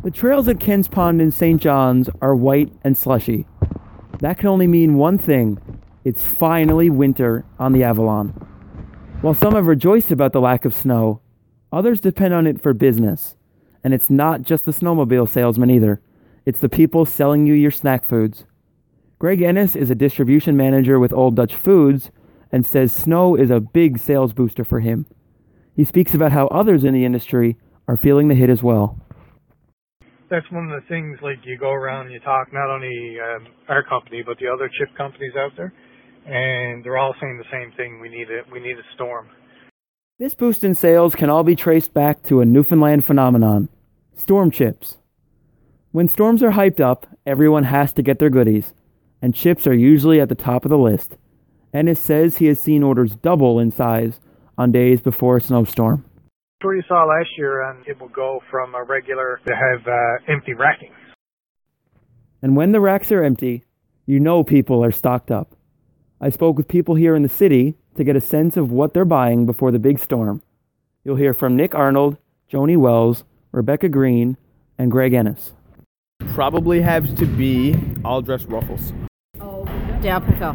The trails at Kens Pond in St. John's are white and slushy. That can only mean one thing. It's finally winter on the Avalon. While some have rejoiced about the lack of snow, others depend on it for business. And it's not just the snowmobile salesman either. It's the people selling you your snack foods. Greg Ennis is a distribution manager with Old Dutch Foods and says snow is a big sales booster for him. He speaks about how others in the industry are feeling the hit as well. That's one of the things, like, you go around and you talk, not only our company, but the other chip companies out there, and they're all saying the same thing. We need a storm. This boost in sales can all be traced back to a Newfoundland phenomenon, storm chips. When storms are hyped up, everyone has to get their goodies, and chips are usually at the top of the list. Ennis says he has seen orders double in size on days before a snowstorm. What you saw last year, and it will go from a regular to have empty racking. And when the racks are empty, you know people are stocked up. I spoke with people here in the city to get a sense of what they're buying before the big storm. You'll hear from Nick Arnold, Joni Wells, Rebecca Green, and Greg Ennis. Probably have to be All Dress Ruffles. Dale Pickle.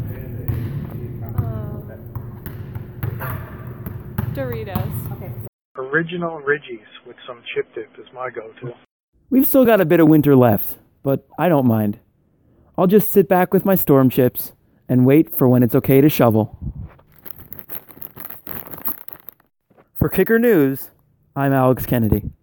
Doritos. Okay. Original Ridgies with some chip dip is my go-to. We've still got a bit of winter left, but I don't mind. I'll just sit back with my storm chips and wait for when it's okay to shovel. For Kicker News, I'm Alex Kennedy.